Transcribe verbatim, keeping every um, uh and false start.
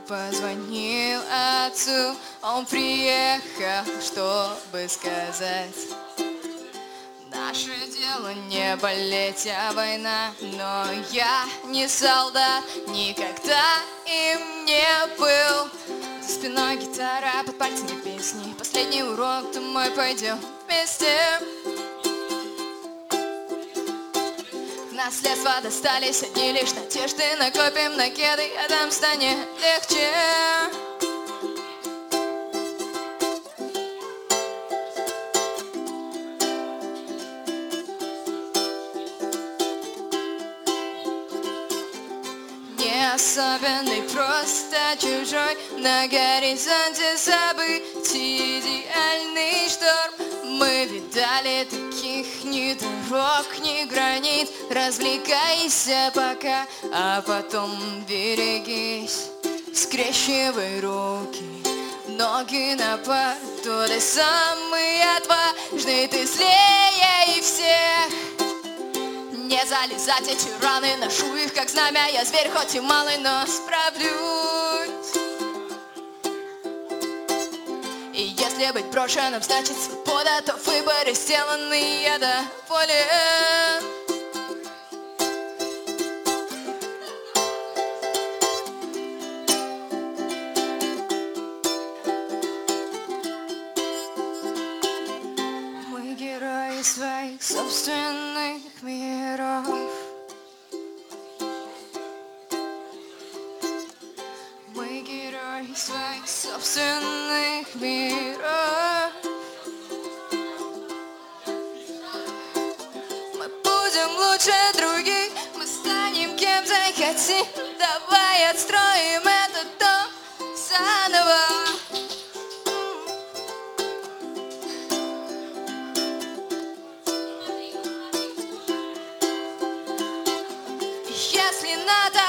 позвонил отцу, он приехал, чтобы сказать: наше дело не болеть, а война. Но я не солдат, никогда им не был. За спиной гитара, под пальцами песни. Последний урок домой пойдем вместе. В наследство достались одни лишь надежды. Накопим на кеды, а там станет легче. Не особенный, просто чужой. На горизонте событий идеальный шторм. Мы видали таких ни дорог, ни границ. Развлекайся пока, а потом берегись. Скрещивай руки, ноги на порту. Ты самый отважный, ты злее всех. Не залезать эти раны, ношу их как знамя. Я зверь, хоть и малый, но справлюсь. И если быть брошенным значит свобода, то в выборе сделанный я доволен. Мы герои своих собственных миров. Мы герои своих собственных миров. Мы будем лучше других, мы станем кем захотим. Давай отстроим этот дом заново. Если надо,